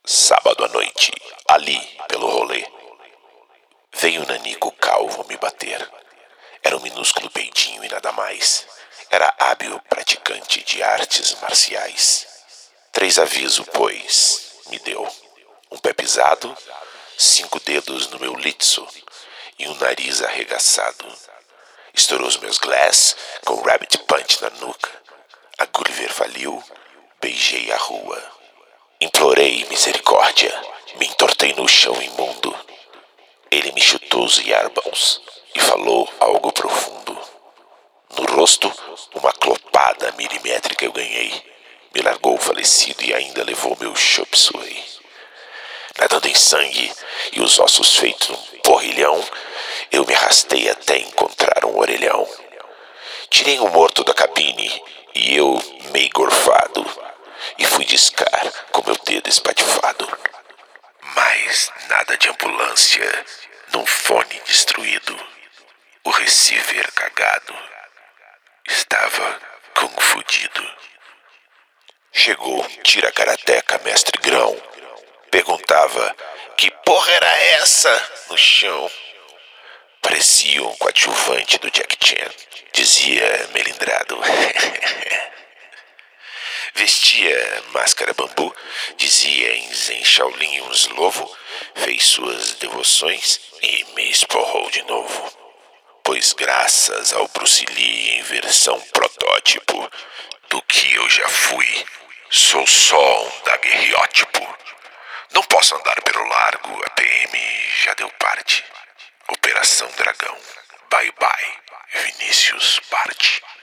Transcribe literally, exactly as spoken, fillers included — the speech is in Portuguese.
Sábado à noite, ali pelo rolê, veio o nanico calvo me bater. Era um minúsculo peidinho e nada mais. Era hábil praticante de artes marciais. Três avisos, pois, me deu. Um pé pisado, cinco dedos no meu litso e um nariz arregaçado. Estourou os meus glass com rabbit punch na nuca. A Gulliver faliu, beijei a rua. Implorei misericórdia, me entortei no chão imundo. Ele me chutou os yarbans e falou algo profundo. No rosto, uma clopada milimétrica eu ganhei. Me largou falecido e ainda levou meu chop suey. Nadando em sangue e os ossos feitos um porrilhão, eu me arrastei até encontrar um orelhão. Tirei o morto da cabine e eu, meio gorfado, e fui discar com meu dedo espatifado. Mas nada de ambulância num fone destruído. O receiver cagado estava confundido. Chegou tira-karateca mestre grão. Perguntava que porra era essa no chão. Parecia um coadjuvante do Jack Chan, dizia melindrado. Vestia máscara bambu, dizia em Zen Shaolin um slovo, fez suas devoções e me esporrou de novo. Pois graças ao Bruce Lee em versão protótipo do que eu já fui, sou só um daguerreótipo. Não posso andar pelo largo, a P M já deu parte. Operação Dragão, bye bye, Vinícius parte.